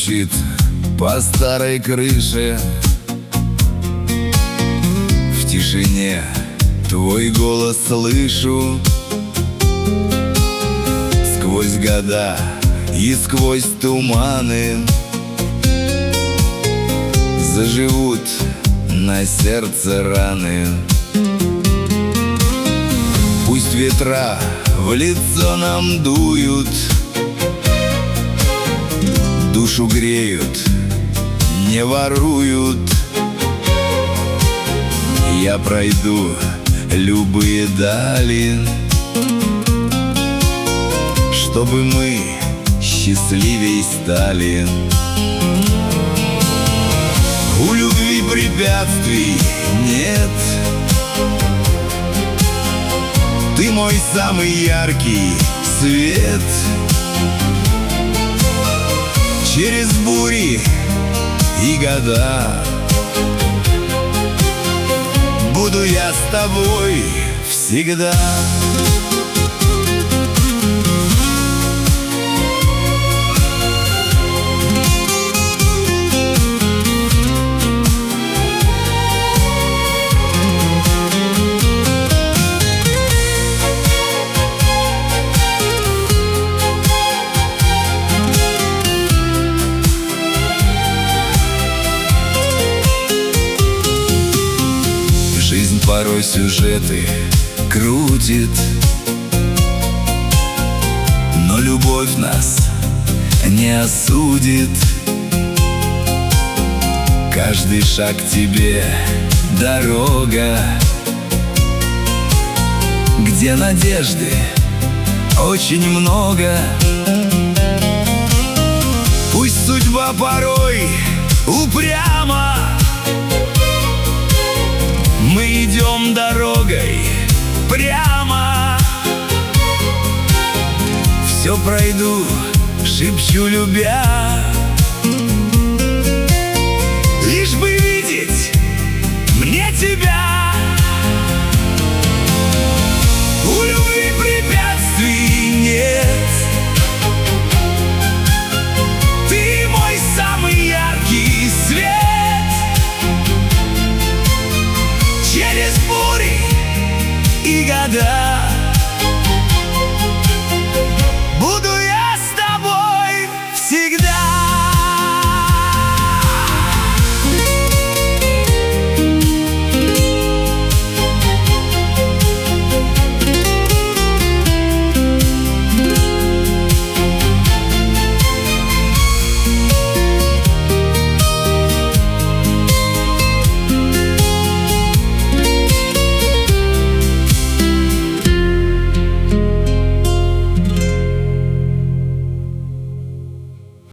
стучит по старой крыше. В тишине твой голос слышу. Сквозь года и сквозь туманы заживут на сердце раны. Пусть ветра в лицо нам дуют, душу греют, не воруют. Я пройду любые дали, чтобы мы счастливей стали. У любви препятствий нет. Ты мой самый яркий свет. Через бури и года буду я с тобой всегда. Жизнь порой сюжеты крутит, но любовь нас не осудит. Каждый шаг к тебе дорога, где надежды очень много. Пусть судьба порой упряма, мы идем дорогой прямо. Все пройду, шепчу любя, лишь бы видеть мне тебя.